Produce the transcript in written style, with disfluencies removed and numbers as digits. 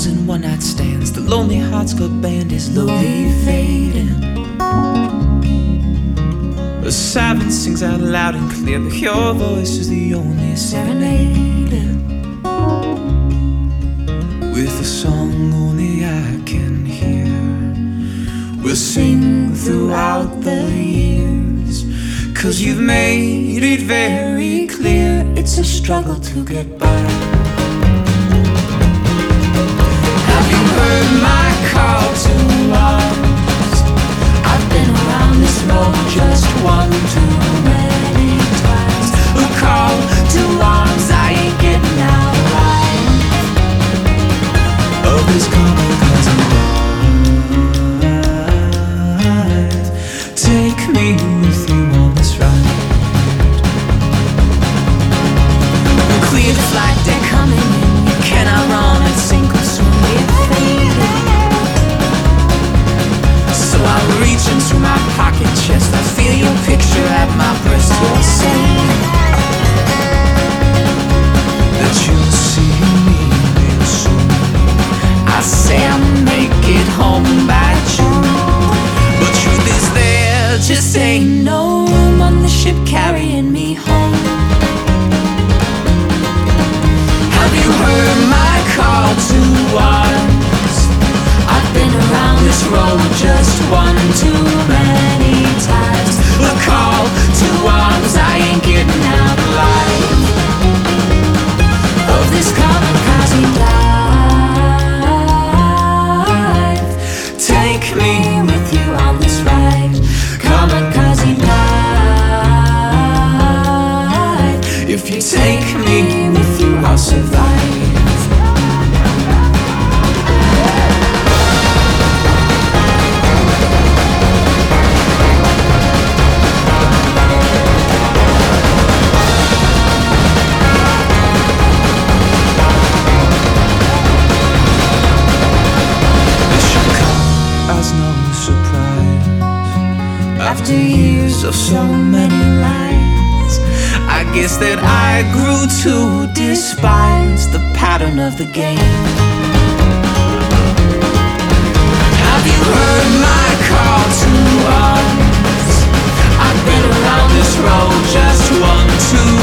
calls and one-night stands. The Lonely Hearts Club Band is slowly fading. A siren sings out loud and clear, but your voice is the only serenading. With a song only I can hear, we'll sing throughout the years. 'Cause you've made it very clear it's a struggle to get by. Have you heard my call to arms? I've been around this road just one too many times. A call to arms, I ain't getting out alive of this common cause of life. Take me with you on this ride. We'll clear the flight, they're coming in. You cannot run and sink or swim, we're fading. So I'll reach into my pocket chest, I feel your picture at my breast. You're saying that you'll see me real soon. I say I'll make it home by June, but truth is there just ain't no room on the ship carrying me home. Have you heard my call to arms? I've been around this road just one too many times. A call to arms, I ain't getting out alive of this kamikaze life. Take me with you on this ride, kamikaze life. If you take me with you, I'll survive. After years of so many lies, I guess that I grew to despise the pattern of the game. Have you heard my call to arms? I've been around this road just one too